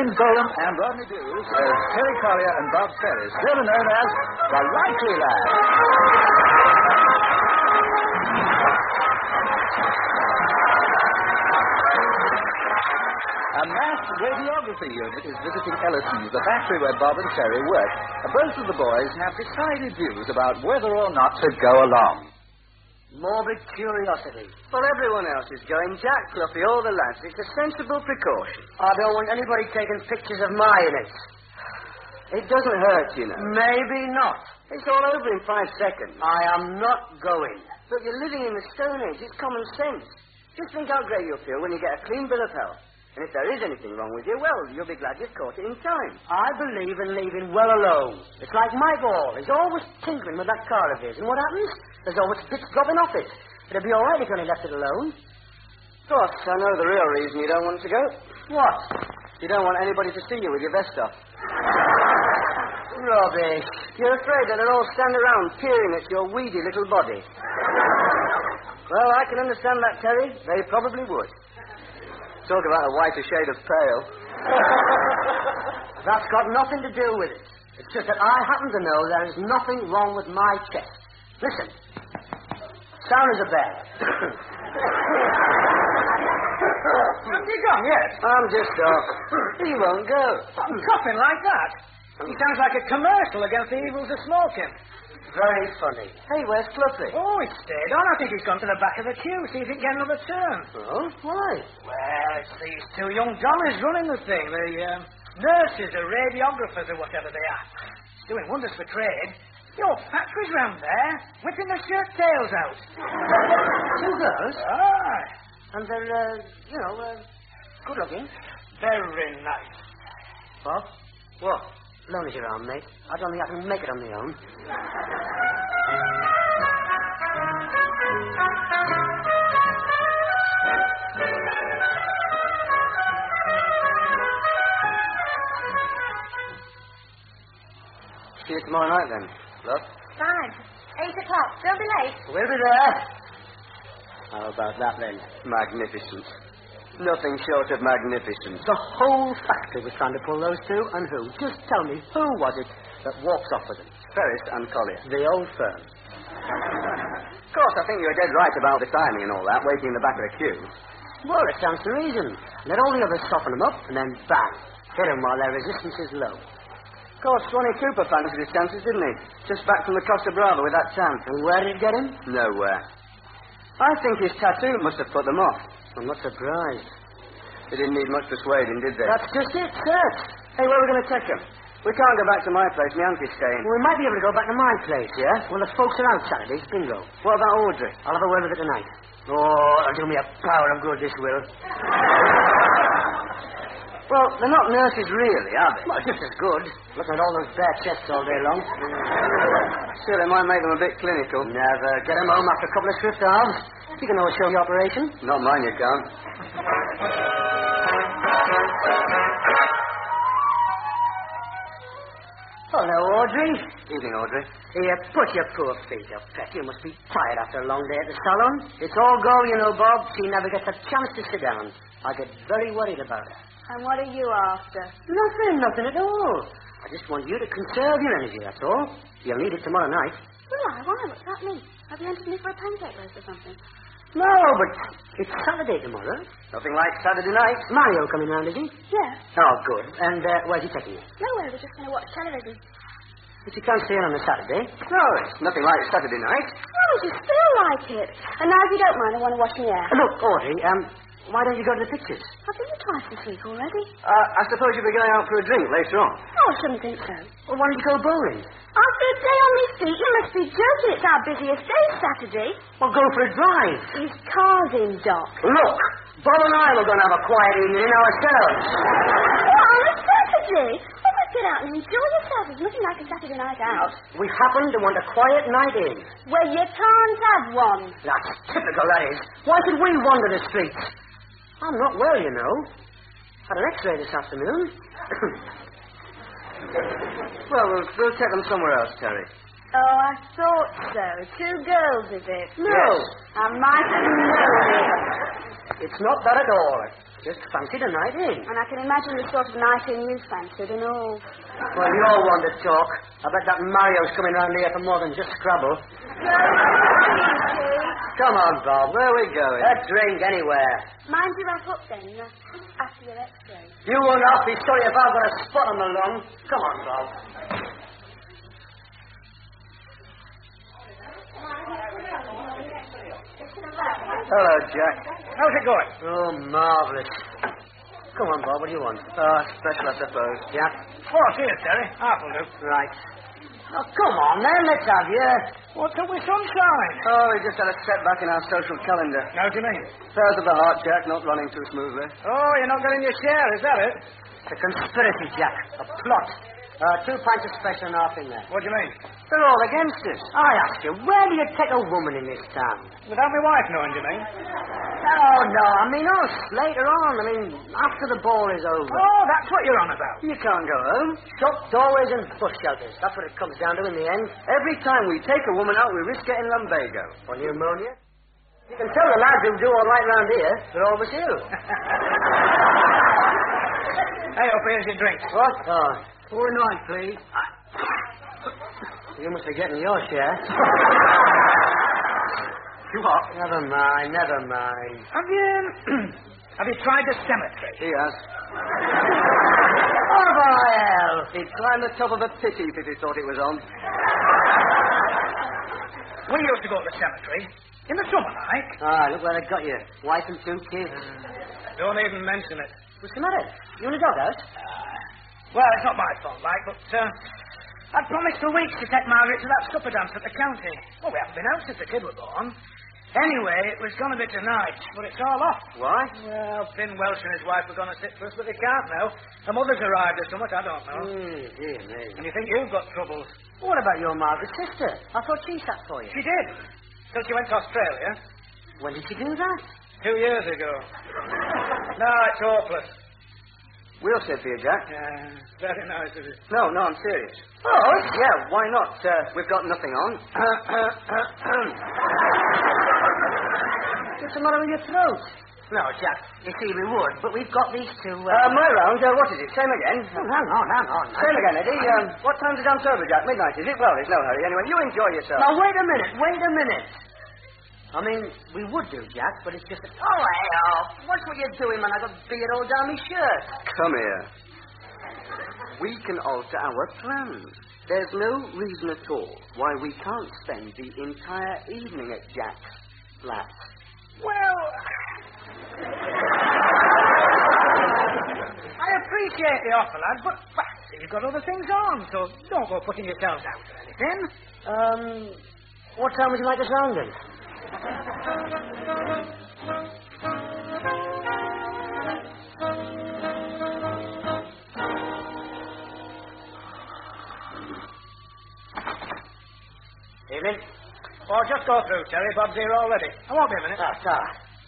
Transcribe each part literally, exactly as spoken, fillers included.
James Dolan and Rodney Dews as Terry Collier and Bob Ferris, better known as the Likely Lads. A mass radiography unit is visiting Ellison's, the factory where Bob and Terry work. Both of the boys have decided views about whether or not to go along. Morbid curiosity. Well, everyone else is going. Jack, Fluffy, all the lads. It's a sensible precaution. I don't want anybody taking pictures of my innards. It doesn't hurt, you know. Maybe not. It's all over in five seconds. I am not going. But you're living in the Stone Age. It's common sense. Just think how great you'll feel when you get a clean bill of health. And if there is anything wrong with you, well, you'll be glad you've caught it in time. I believe in leaving well alone. It's like Mike Hall. He's always tinkering with that car of his. And what happens? There's always bits dropping off it. It'll be all right if you only left it alone. Of course, I know the real reason you don't want to go. What? You don't want anybody to see you with your vest off. Rubbish. You're afraid that they'll all stand around peering at your weedy little body. Well, I can understand that, Terry. They probably would. Talk about a whiter shade of pale. That's got nothing to do with it. It's just that I happen to know there is nothing wrong with my chest. Listen. Sound as a bell. Haven't you gone yet? I'm just off. He won't go. I'm coughing like that. He sounds like a commercial against the evils of smoking. Very funny. Hey, where's Fluffy? Oh, he stayed on. I think he's gone to the back of the queue, see if he can get another turn. Oh? Why? Well, it's these two young dummies running the thing. The um, nurses or radiographers or whatever they are. It's doing wonders for trade. Your factory's round there, whipping the shirt tails out. Two girls? Aye. And they're, uh, you know, uh, good looking. Very nice. Bob? What? Loan as your arm, mate. I don't think I can make it on my own. See you tomorrow night, then. Look. Fine. Eight o'clock. Don't be late. We'll be there. How about that, then? Magnificent. Nothing short of magnificent. The whole factory was trying to pull those two, and who? Just tell me, who was it that walks off with them? Ferris and Collier. The old firm. Of course, I think you're dead right about the timing and all that, waiting in the back of the queue. Well, it stands to reason. Let all the others soften them up, and then bang, hit them while their resistance is low. Of course, Swanee Cooper fancied his chances, didn't he? Just back from the Costa Brava with that chance. And where did it get him? Nowhere. I think his tattoo must have put them off. I'm not surprised. They didn't need much persuading, did they? That's just it, sir. Hey, where are we going to take him? We can't go back to my place. My uncle's staying. Well, we might be able to go back to my place, yeah? Well, the folks are out Saturday. It's bingo. What about Audrey? I'll have a word with her tonight. Oh, it'll do me a power of good, this will. Well, they're not nurses really, are they? Well, just as good. Looking at all those bare chests all day long. Still, it might make them a bit clinical. Never. Get them home after a couple of swift hours. You can always show the operation. Not mine, you can't. Hello, Audrey. Evening, Audrey. Here, put your poor feet up, Pet. You must be tired after a long day at the salon. It's all go, you know, Bob. She never gets a chance to sit down. I get very worried about her. And what are you after? Nothing, nothing at all. I just want you to conserve your energy, that's all. You'll need it tomorrow night. Well, why? What's that mean? Have you entered me for a pancake roast or something? No, but it's Saturday tomorrow. Nothing like Saturday night. Mario coming round, is he? Yeah. Oh, good. And uh, where's he taking you? Nowhere. We're just going to watch television. But you can't stay in on a Saturday. No, it's nothing like Saturday night. Oh, you still like it. And now, if you don't mind, I want to wash my hair. Uh, look, Audrey, um, why don't you go to the pictures? I've been here twice this week already. Uh, I suppose you'll be going out for a drink later on. Oh, I shouldn't think so. Well, why don't you go bowling? After a day on my feet, you must be joking. It's our busiest day, Saturday. Well, go for a drive. His car's in, Doc. Look, Bob and I were going to have a quiet evening ourselves. What, on a Saturday? Oh, let's get out and enjoy yourself. It's nothing like a Saturday night out. We happen to want a quiet night in. Well, you can't have one. That's typical, that is. Why should we wander the streets? I'm not well, you know. Had an x-ray this afternoon. Well, we'll, we'll take them somewhere else, Terry. Oh, I thought so. Two girls, is it? No. I might have known it. It's not that at all. Just fancied a night in. And I can imagine the sort of night in you fancied and all. Well, you all want to talk. I bet that Mario's coming round here for more than just Scrabble. Come on, Bob. Where are we going? A drink, anywhere. Mind you wrap up then, uh, after your x-ray. You won't have to be sorry if I've got a spot on the lung. Come on, Bob. Hello, Jack. How's it going? Oh, marvellous. Come on, Bob. What do you want? Oh, special, I suppose. Jack? Oh, see you, Terry. Half'll do. Right. Oh, come on, then. Let's have you. What's up with sunshine? Oh, we just had a setback in our social calendar. How do you mean? Affairs of the heart, Jack, not running too smoothly. Oh, you're not getting your share, is that it? It's a conspiracy, Jack. A plot. Uh, two pints of special and half in there. What do you mean? They're all against us. I ask you, where do you take a woman in this town? Without my wife knowing, do you mean? Oh, no, I mean us. Later on. I mean, after the ball is over. Oh, that's what you're on about. You can't go home. Shop, doorways and bus shelters. That's what it comes down to in the end. Every time we take a woman out, we risk getting lumbago. Or pneumonia. You can tell the lads who do all right round here, they're always you. Hey, up here's your drink. What? Oh, four nine, please. You must be getting your share. You what? Never mind, never mind. Have you... have you tried the cemetery? He has. Oh, by hell. He'd climb the top of a pit heap if he thought it was on. We used to go to the cemetery. In the summer, like. Ah, look where they got you. Wife and two kids. Don't even mention it. What's the matter? You in the doghouse? Well, it's not my fault, like, but uh, I'd promised for weeks to take Margaret to that supper dance at the county. Well, we haven't been out since the kid was born. Anyway, it was going to be tonight, but it's all off. Why? Well, Finn Welsh and his wife were going to sit for us, but they can't now. Her mother's arrived or something, I don't know. Mm, dear me. And you think you've got troubles? What about your Margaret's sister? I thought she sat for you. She did. Till she went to Australia. When did she do that? Two years ago. No, it's hopeless. We'll sit for you, Jack. Yeah, very nice of you. No, no, I'm serious. Oh, Yeah, why not? Uh, we've got nothing on. what's the matter with your throat? No, Jack, you see, we would, but we've got these two... Uh... Uh, my round, uh, what is it? Same again? Oh, hang on, hang on. Same again, Eddie. Um, what time's it on sober, Jack? Midnight, is it? Well, there's no hurry. Anyway, you enjoy yourself. Now, wait a minute, wait a minute. I mean, we would do, Jack, but it's just... A... Oh, hey, oh, what's what you're doing, man? I got beard all down my shirt. Come here. We can alter our plans. There's no reason at all why we can't spend the entire evening at Jack's flat. Well, I appreciate the offer, lad, but well, you've got other things on, so don't go putting yourselves out or anything. Um, what time would you like us round then? Evening. Oh, just go through, Terry. Bob's here already. I won't be a minute. Ah, sir.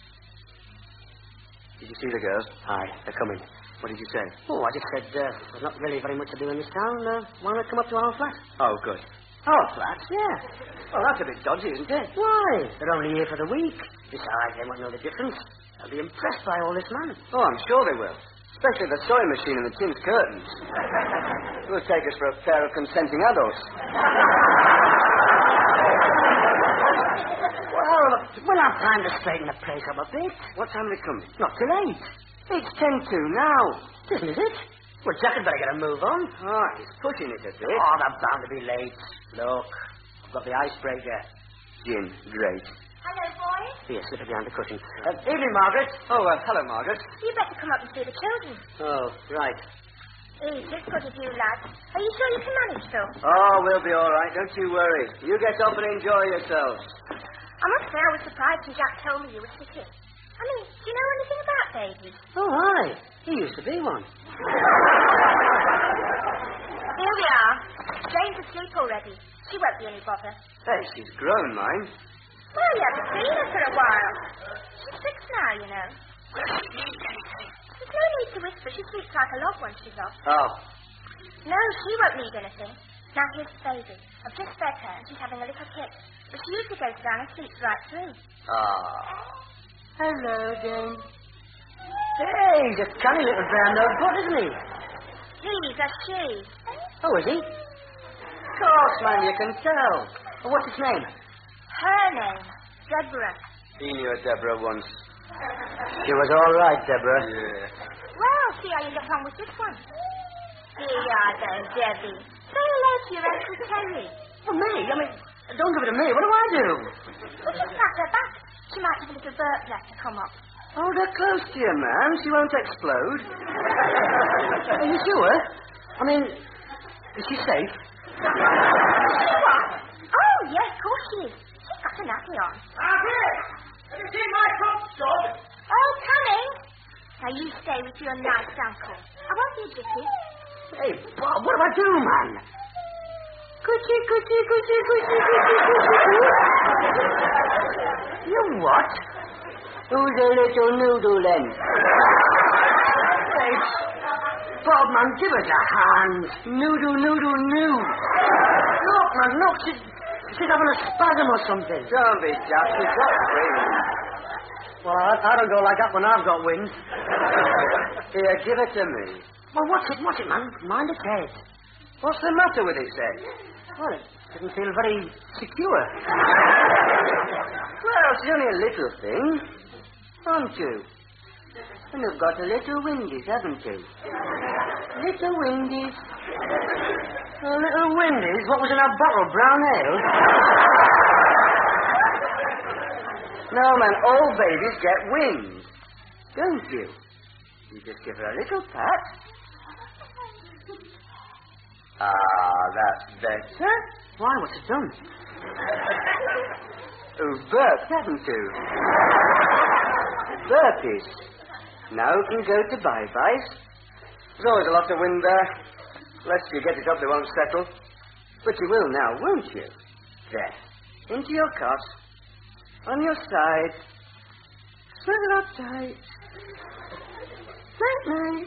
Did you see the girls? Aye, they're coming. What did you say? Oh, I just said uh, there's not really very much to do in this town. Uh, why not come up to our flat? Oh, good. Our flat? Yeah. Well, that's a bit dodgy, isn't it? Why? They're only here for the week. Besides, they won't know the difference. They'll be impressed by all this money. Oh, I'm sure they will. Especially the sewing machine and the chintz curtains. It will take us for a pair of consenting adults. Well, we'll have time to straighten the place up a bit. What time are they coming? Not too late. It's ten to now. Isn't it? Well, Jack had better get a move on. Ah, he's pushing it a bit. Oh, they're bound to be late. Look, I've got the icebreaker. Gin, great. Hello, boys. Here, slip it behind the cushion. Uh, evening, Margaret. Oh, uh, hello, Margaret. You better come up and see the children. Oh, right. Easy, good of you, lads. Are you sure you can manage, Phil? Oh, we'll be all right. Don't you worry. You get up and enjoy yourselves. I must say I was surprised when Jack told me you were sitting. I mean, do you know anything about babies? Oh, aye. He used to be one. Here we are. Jane's asleep already. She won't be any bother. Hey, she's grown, mind. Well, you haven't seen her for a while. She's six now, you know. There's no need to whisper. She sleeps like a log when she's off. Oh. No, she won't need anything. Now, here's the baby. I've just fed her, and she's having a little kick. But she usually goes down and sleeps right through. Ah. Hello, Jane. Hey, he's a canny little brown notebook, isn't he? He's a she. Oh, is he? Of course, man, you can tell. Oh, what's his name? Her name, Deborah. He knew a Deborah once. She was all right, Deborah. Yeah. Well, see how you get on with this one. Here you are then, Debbie. Say hello to your Uncle Terry. Oh, me? I mean, don't give it to me. What do I do? Well, just pat her back. She might have a little burp left to come up. Hold her close to you, ma'am. She won't explode. Are you sure? I mean, is she safe? What? Oh, yes, of course she is. She's got a nappy on. I'm here. Have you seen my coat, Dog? Oh, coming. Now you stay with your nice uncle. I won't be a jiffy. Hey, Bob, what do I do, man? Coochie, coochie, coochie, coochie, coochie, coochie. You what? Who's a little noodle, then? Hey, Bob, man, give us a hand. Noodle, noodle, noodle. Look, man, look. She, she's having a spasm or something. Don't be daft. She's got wind. Well, I, I don't go like that when I've got wind. Here, give it to me. Well, what's it, what's it, man? Mind its head. What's the matter with its head? Well, it doesn't feel very secure. Well, it's only a little thing. Aren't you? And you've got a little windies, haven't you? Little windies. A little windies? What was in that bottle? Brown ale? No, man, all babies get wings. Don't you? You just give her a little pat. Ah, that's better. Why, what's it done? Oh, burped, haven't you? Burpees. Now you can go to bye-byes. There's always a lot of wind there. Lest you get it up, they won't settle. But you will now, won't you? There. Into your cot. On your side. Snuggle up tight. Night, night.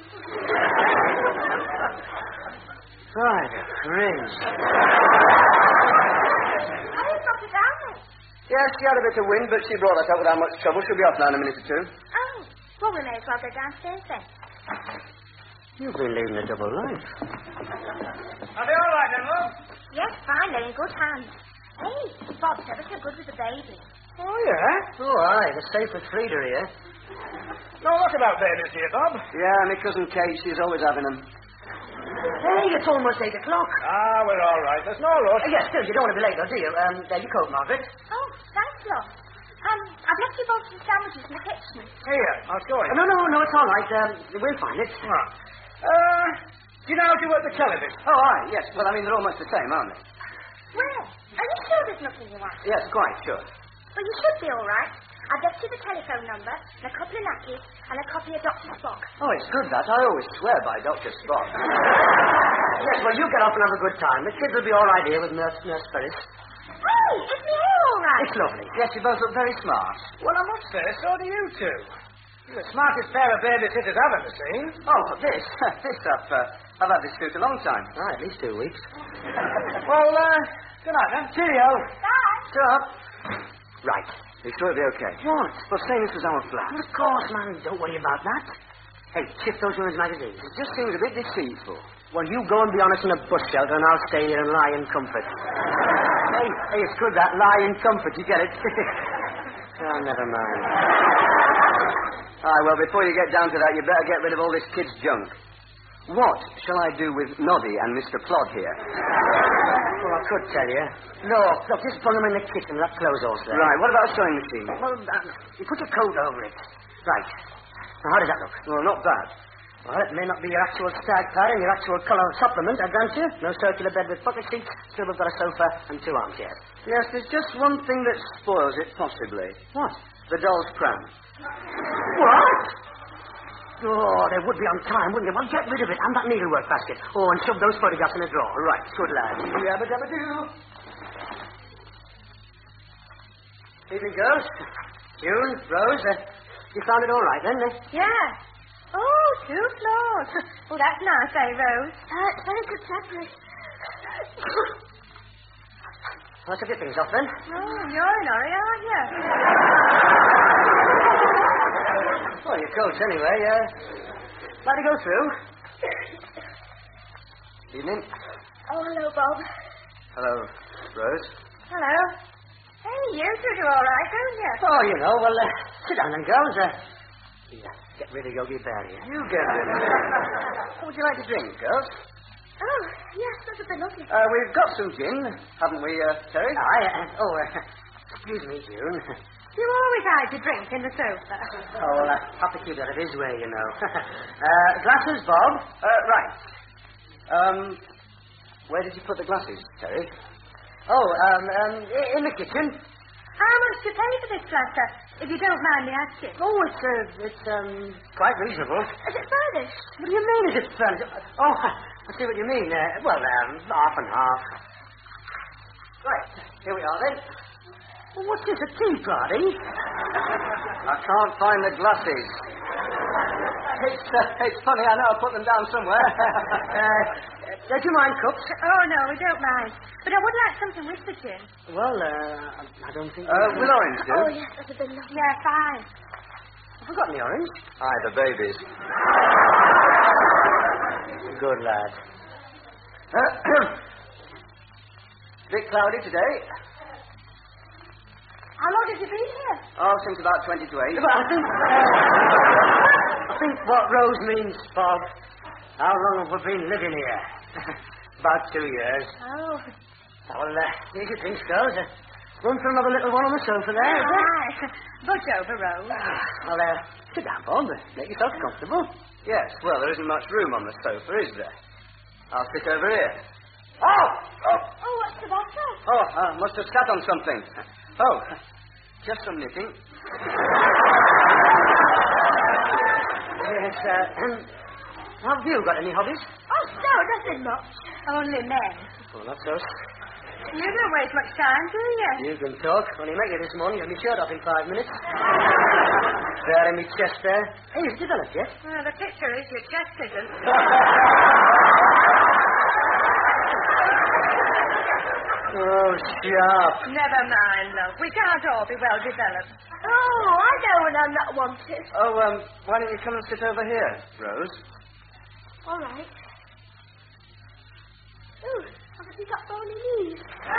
Right, a cringe. I didn't drop it down there. Yes, she had a bit of wind, but she brought that up without much trouble. She'll be off now in a minute or two. Oh, well, we may as well go downstairs then. You've been leading a double life. Are they all right then, love? Yes, fine, they're in good hands. Hey, Bob's ever so good with the baby. Oh, yeah? Oh, aye, the safe with Frida here. No, what about babies here, Bob? Yeah, my cousin Kate, she's always having them. Hey, it's almost eight o'clock. Ah, we're all right. There's no rush. Uh, yes, still, you don't want to be late, though, do you? Um, there's your coat, Margaret. Oh, thanks, love. Um, I've left you both some sandwiches in the kitchen. Here, I'll show Uh, you. no, no, no, it's all right. Um, we'll find it. Ah. Uh, do you know how to work the television? Oh, aye, yes. Well, I mean, they're almost the same, aren't they? Well, are you sure there's nothing you want? Yes, quite sure. Well, you should be all right. I've left you the telephone number and a couple of nappies and a copy of Doctor Spock. Oh, it's good, that. I always swear by Doctor Spock. Yes, well, you get off and have a good time. The kids will be all right here with Nurse, Nurse Ferris. Hey, is my hair all right? It's lovely. Yes, you both look very smart. Well, I must say, so do you two. You're the smartest pair of babysitters I've ever seen. Oh, this? this, I've, uh, I've had this suit a long time. Ah, at least two weeks. Well, uh, good night then. Cheerio. Bye. Stop. Right. You sure it'll be okay? What? Well, say this was our flat. Of course, man. Don't worry about that. Hey, shift those women's magazines. It just seems a bit deceitful. Well, you go and be honest in a bush shelter, and I'll stay here and lie in comfort. hey, hey, it's good, that. Lie in comfort. You get it? oh, never mind. Aye, well, before you get down to that, you better get rid of all this kid's junk. What shall I do with Noddy and Mister Plod here? Well, I could tell you. Look, look, just put them in the kitchen. That clothes all set. Right, what about a sewing machine? Well, uh, you put your coat over it. Right. Now, how does that look? Well, not bad. Well, it may not be your actual stag pad and your actual colour supplement, I grant you. No circular bed with bucket seats. Still, we've got a sofa and two armchairs. Yes, there's just one thing that spoils it, possibly. What? The doll's pram. What? Oh, they would be on time, wouldn't they? Well, get rid of it. And that needlework basket. Oh, and shove those photographs in a drawer. Right. Good lad. Yabba dabba doo. Evening, girls. June, Rose, uh, you found it all right, then? Uh? Yeah. Oh, two floors. Oh, that's nice, eh, Rose? Uh, it's very good fabric. Well, took your things off, then. Oh, you're in a hurry, aren't you? Well, your coats anyway. Uh, like to go through? Evening. Oh, hello, Bob. Hello, Rose. Hello. Hey, you two do all right, don't you? Oh, you know, well, uh, sit down then, girls. Uh, yeah, get rid of Yogi Bear here. You get rid of it. What would you like to drink, girls? Oh, yes, that would be lovely. Uh, we've got some gin, haven't we, uh, Terry? Aye, uh, oh, uh, excuse me, June. You always hide your drink in the sofa. Oh, well, I have to keep that his way, you know. uh, glasses, Bob? Uh, right. Um, where did you put the glasses, Terry? Oh, um, um, i- in the kitchen. How much do you pay for this platter, if you don't mind me asking? Oh, it's, uh, it's, um, quite reasonable. Is it furnished? What do you mean, is it furnished? Oh, I see what you mean. Uh, well, um, half and half. Right, here we are, then. Well, what's this, a tea party? I can't find the glasses. It's, uh, it's funny, I know I put them down somewhere. uh, do you mind, cooks? Oh, no, we don't mind. But I would like something with the gin. Well, uh, I don't think... Uh, with orange, do? Oh, yes, that's a bit lovely. Yeah, fine. Have we got any orange? Aye, the babies. Good lad. Bit cloudy today. How long have you been here? Oh, since about twenty to eight. But I think... Uh, I think what Rose means, Bob. How long have we been living here? About two years. Oh. Well, uh, here's your drinks, girls. Uh, one for another little one on the sofa there. is there? Right. Budge over, Rose. Well, uh, sit down, Bob. Make yourself comfortable. Yes, well, there isn't much room on the sofa, is there? I'll sit over here. Oh! Oh, Oh, what's the matter? oh, I must have sat on something. Oh, just some knitting. Yes, uh, um, have you got any hobbies? Oh, no, nothing much. Only men. Well, that's us. You don't waste much time, do you? You can talk. Only make you this morning. You'll be shirt off in five minutes. There in my chest there. Hey, you've developed yet? Well, the picture is your chest isn't. Oh, sharp. Never mind, love. We can't all be well developed. Oh, I know when I'm not wanted. Oh, um, why don't you come and sit over here, Rose? All right. Ooh, haven't you got bony knees?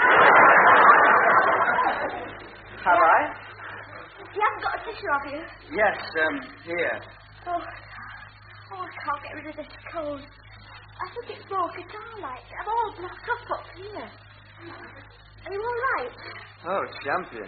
Have I? You haven't got a picture of you? Yes, um, here. Oh, oh, I can't get rid of this cold. I think it's more guitar-like. I'm all blocked up up here. Are you all right? Oh, champion.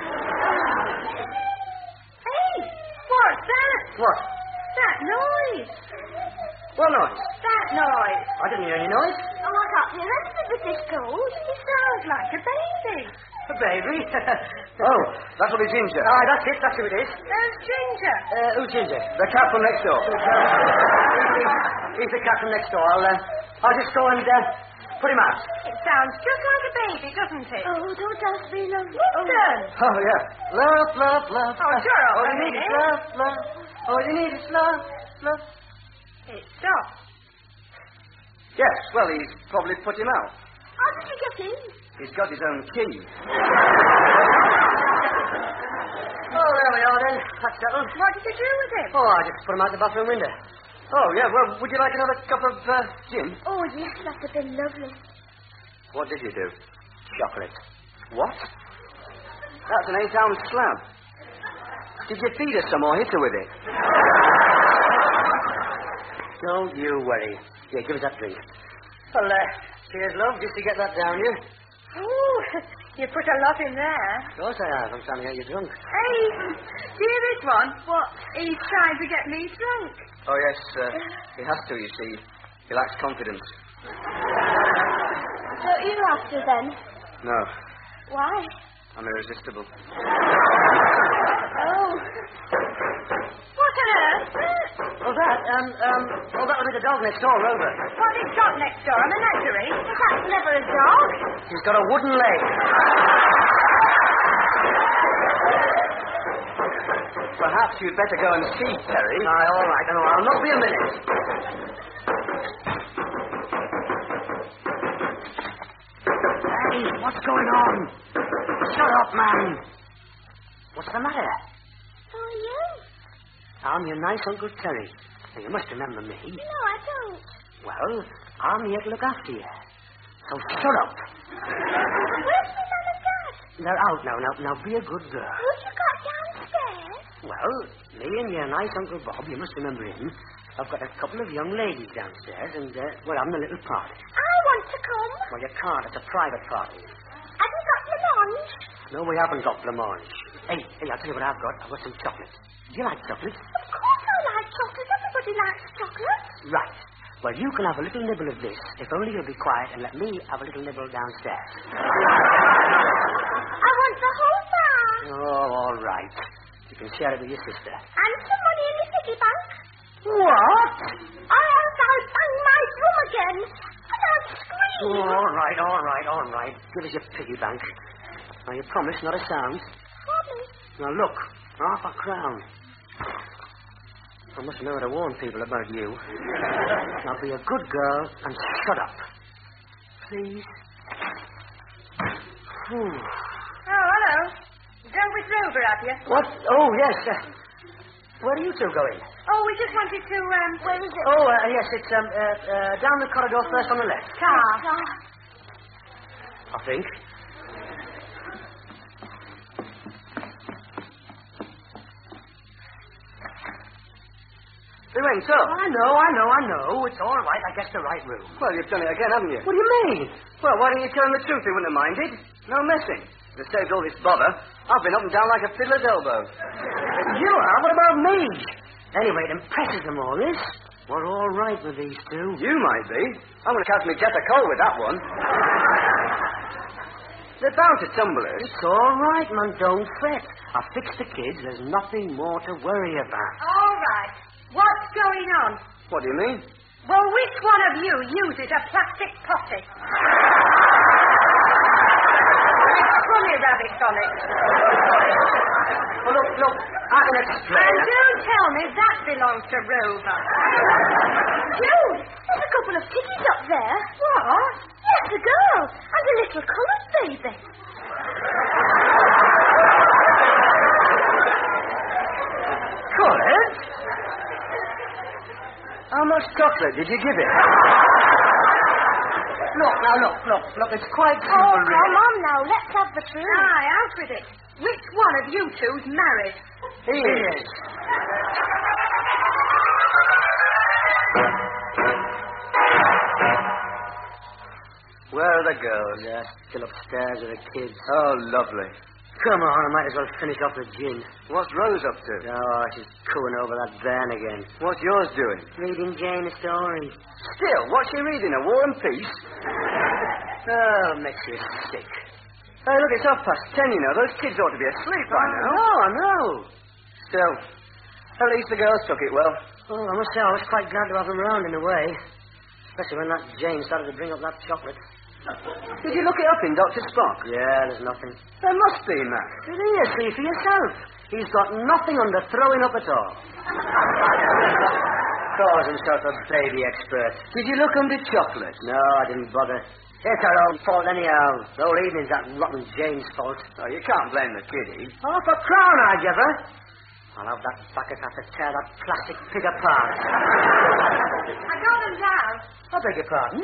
Hey, what's that? What? That noise. What noise? That noise. I didn't hear any noise. Oh, I can't hear anything with this cold. It sounds like a baby. A baby? Oh, that'll be Ginger. Aye, that's it. That's who it is. There's Ginger. Uh, who's Ginger? The cat from next door. He's the cat from next door. I'll, uh, I'll just go and uh, put him out. It sounds just like a baby, doesn't it? Oh, don't ask me, love. Listen. Oh, yeah. Love, love, love. Oh, sure, All all you need is love, love. All you need is love, love. It stopped. Yes, well, he's probably put him out. How did you get in? He's got his own key. Oh, there we are then. That's settled. What did you do with him? Oh, I just put him out the bathroom window. Oh, yeah, well, would you like another cup of uh, gin? Oh, yes, that would be lovely. What did you do? Chocolate. What? That's an eight-ounce slab. Did you feed us some or hit her with it? Don't you worry. Here, give us that drink. Well, uh, cheers, love. Just to get that down you. Oh, you put a lot in there. Of course I have. I'm trying to get you drunk. Hey, do you this one? What? He's trying to get me drunk. Oh, yes, uh, he has to, you see. He lacks confidence. Don't you have to, then? No, Why? I'm irresistible. Oh. What on earth? Oh, that, um, um, oh, that was the dog next door, Rover. What has got next door? A menagerie? That's never a dog. He's got a wooden leg. Perhaps you'd better go and see, Terry. Aye, all right. No, I'll not be a minute. Hey, what's going on? Shut up, man. What's the matter? Who are you? I'm your nice Uncle Terry. Now, you must remember me. No, I don't. Well, I'm here to look after you. So shut up. Where's my mum and dad? They're out now. Now, now be a good girl. Who've you got downstairs? Well, me and your nice Uncle Bob, you must remember him. I've got a couple of young ladies downstairs, and, uh, well, I'm the little party. I want to come. Well, you can't. It's a private party. Have you got blancmange? No, we haven't got blancmange. Hey, hey, I'll tell you what I've got. I've got some chocolates. Do you like chocolates? Of course I like chocolate. Everybody likes chocolate. Right. Well, you can have a little nibble of this, if only you'll be quiet and let me have a little nibble downstairs. I want the whole bar. Oh, all right. You can share it with your sister. And some money in the piggy bank. What? Or else I'll bang my drum again. And I'll scream. Oh, all right, all right, all right. Give us your piggy bank. Now, you promise not a sound. Promise. Now, look. Half a crown. I must know how to warn people about you. Now, be a good girl and shut up. Please. Whew. Oh, hello. Done with Rover, have you? What? Oh, yes. Uh, where are you two going? Oh, we just wanted to, um... Where is it? Oh, uh, yes, it's um, uh, uh, down the corridor first on the left. Car. Car. I think. They went up. I know, I know, I know. It's all right. I guess the right room. Well, you've done it again, haven't you? What do you mean? Well, why didn't you tell them the truth? They wouldn't have minded. No messing. It saved all this bother. I've been up and down like a fiddler's elbow. You are? What about me? Anyway, it impresses them all this. We're all right with these two. You might be. I'm going to catch me death of cold with that one. They're bound to tumble us. It's all right, man. Don't fret. I fixed the kids. There's nothing more to worry about. All right. What's going on? What do you mean? Well, which one of you uses a plastic potty? Funny rabbits on it. Well, look, look. I can explain. And don't tell me that belongs to Rover. Jude, there's a couple of piggies up there. What? Yes, a girl. And a little coloured baby. Coloured? How much chocolate did you give it? Look, now, look, look, look. It's quite simple, Oh, really. come on now. Let's have the truth. Aye, out with it. Which one of you two's married? He is. Where are the girls? Yeah, still upstairs with the kids. Oh, lovely. Come on, I might as well finish off the gin. What's Rose up to? Oh, she's cooing over that van again. What's yours doing? Reading Jane a story. Still, what's she reading? A War and Peace? Oh, makes you sick. Hey, look, it's half past ten, you know. Those kids ought to be asleep by now. No, I know. Still, at least the girls took it well. Oh, I must say, I was quite glad to have them round in a way. Especially when that Jane started to bring up that chocolate. Did you look it up in Doctor Spock? Yeah, there's nothing. There must be, Mac. It is, see for yourself. He's got nothing under throwing up at all. Calls himself a baby expert. Did you look under chocolate? No, I didn't bother. It's our own fault anyhow. The whole evening's that rotten Jane's fault. Oh, you can't blame the kiddie. Half a crown I give her. I'll have that bucket have to tear that plastic pig apart. I got them down. I beg your pardon?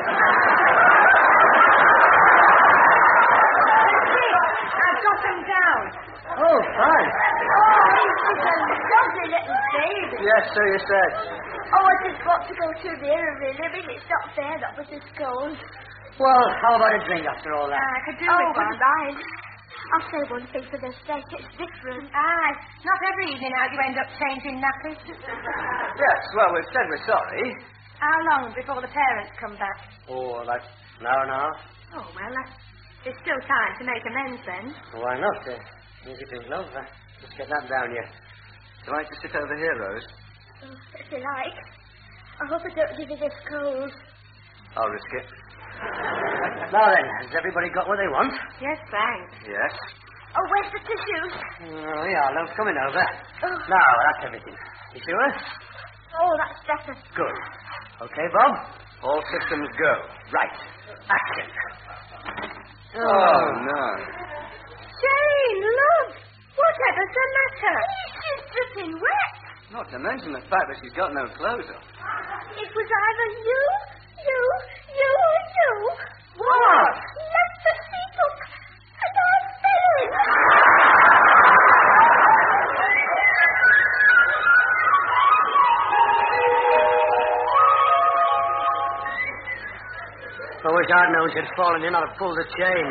I've got them down. Oh, fine. Oh, he's a lovely little baby. Yes, so you said. Oh, I just got to go to there, really. I mean, it's not fair that was his goal. Well, how about a drink after all that? I could do Oh, with one. wouldn't mind. I'll say one thing for the steak. It's different. Aye, not every evening out you end up changing nappies. Yes, well, we've said we're sorry. How long before the parents come back? Oh, like an hour and a half. Oh, well, uh, there's still time to make amends then. Why not? Uh, easy to love. Uh, let's get that down here. Would you like to sit over here, Rose? Oh, if you like. I hope I don't give you this cold. I'll risk it. Now then, has everybody got what they want? Yes, thanks. Yes. Oh, where's the tissues? Oh, yeah, I'm coming over. Oh, Now, that's everything. You sure? oh that's better. Good. Okay, Bob? All systems go. Right. Action. Oh, no. Jane, look! Whatever's the matter? She's dripping wet. Not to mention the fact that she's got no clothes on. It was either you, you, you, or you. What? Left the seat up, and I fell in. I wish I'd known she'd fallen in. I'd have pulled the chain.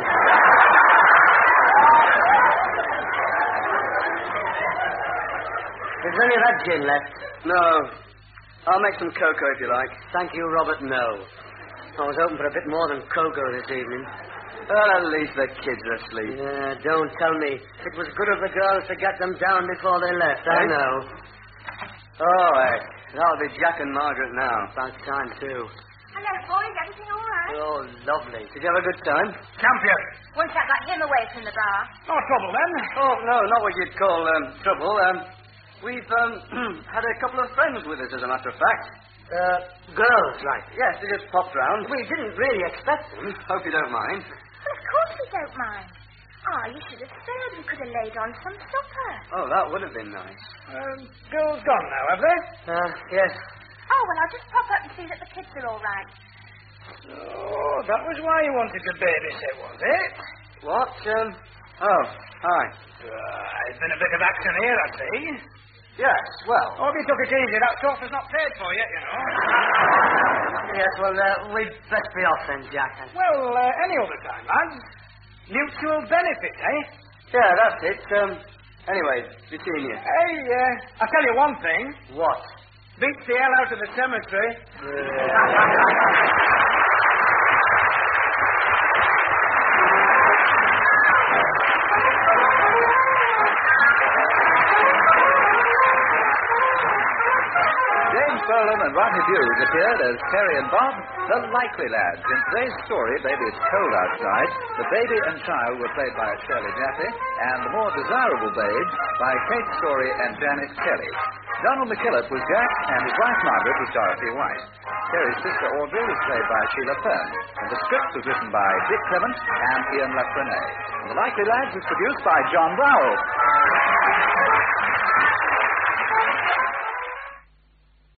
Is there any of that gin left? No. I'll make some cocoa if you like. Thank you, Robert, no. I was hoping for a bit more than cocoa this evening. Well, at least the kids are asleep. Yeah, don't tell me. It was good of the girls to get them down before they left. I Eh? know. Oh, heck. That'll be Jack and Margaret now. About time, too. Hello, boys. Everything all right? Oh, lovely. Did you have a good time? Champion. Once I got him away from the bar. No trouble then. Oh, no, not what you'd call um, trouble. Um, we've um, had a couple of friends with us, as a matter of fact. Uh, girls, right? Yes, they just popped round. We didn't really expect them. Hope you don't mind. Well, of course we don't mind. Oh, you should have said. We could have laid on some supper. Oh, that would have been nice. Um, girls gone now, have they? Uh, yes. Oh, well, I'll just pop up and see that the kids are all right. Oh, that was why you wanted to babysit, was it? What? Um, oh, hi. Uh, there's been a bit of action here, I see. Yes, well. Hope you took it easy. That sofa's not paid for yet, you know. Yes, well, uh, we'd best be off then, Jack. Well, uh, any other time, lads. Mutual benefit, eh? Yeah, that's it. Um, anyway, good seeing you. Hey, uh, I'll tell you one thing. What? Beats the hell out of the cemetery. James Bolam and Rodney Hughes appeared as Terry and Bob, the likely lads. In today's story, Baby It's Cold Outside, the baby and child were played by Shirley Jaffe, and the more desirable babes by Kate Story and Janet Kelly. Donald McKillop was Jack, and his wife Margaret was Dorothy White. Terry's sister Audrey was played by Sheila Fern, and the script was written by Dick Clement and Ian Lafrene. And The Likely Lads was produced by John Browell.